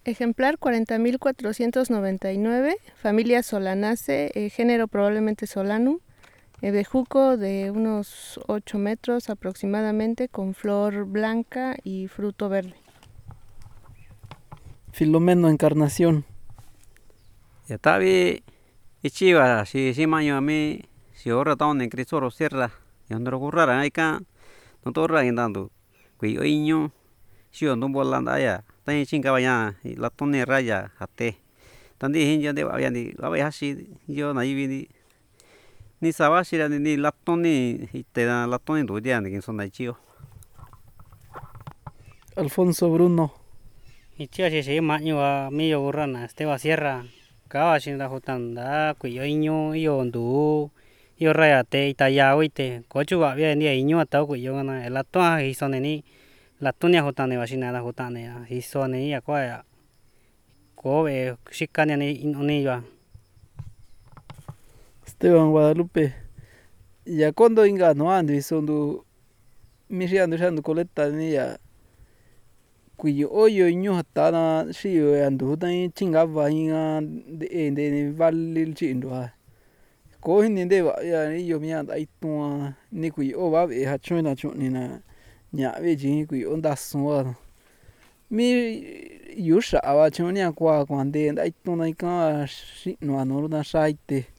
Ejemplar 40.499, familia Solanaceae, género probablemente Solanum, bejuco de unos 8 metros aproximadamente, con flor blanca y fruto verde. Filomeno Encarnación. Yatavi ichiva si maño a mí si ahora taon en Cristo sierra y andro currara aika no torra indando kui oiño si on bolanda ya tan chinga vaya la tone raya ate tandi hinja de vaya ni vaya hasi yo na ivi ni sabashi ni latoni te da latoni do dia ni son na chio. Alfonso Bruno. Ichia si maño a mi urrana Esteba Sierra. Kawa shinda jutanda kui oiño iyo ndu iyo rayate itaya oite kochu va bien ni iño atau kui yo na el atua hisone ni latunia jutane vashina da jutane hisone ya kwa ya kobe shikane ni yo. Esteban Guadalupe. Ya cuando inga no ando y son du miriando coleta ni ya cuyo hoyo iño hatana shio andu tan chingaba inga de valil chindo ha ko ni de va ya ni yo mi anda itu ni cuyo va be ha chuna chuni na nya ve ji cuyo nda so mi yu sha wa chuni kwa kwande nda itu na ka shi no na shaite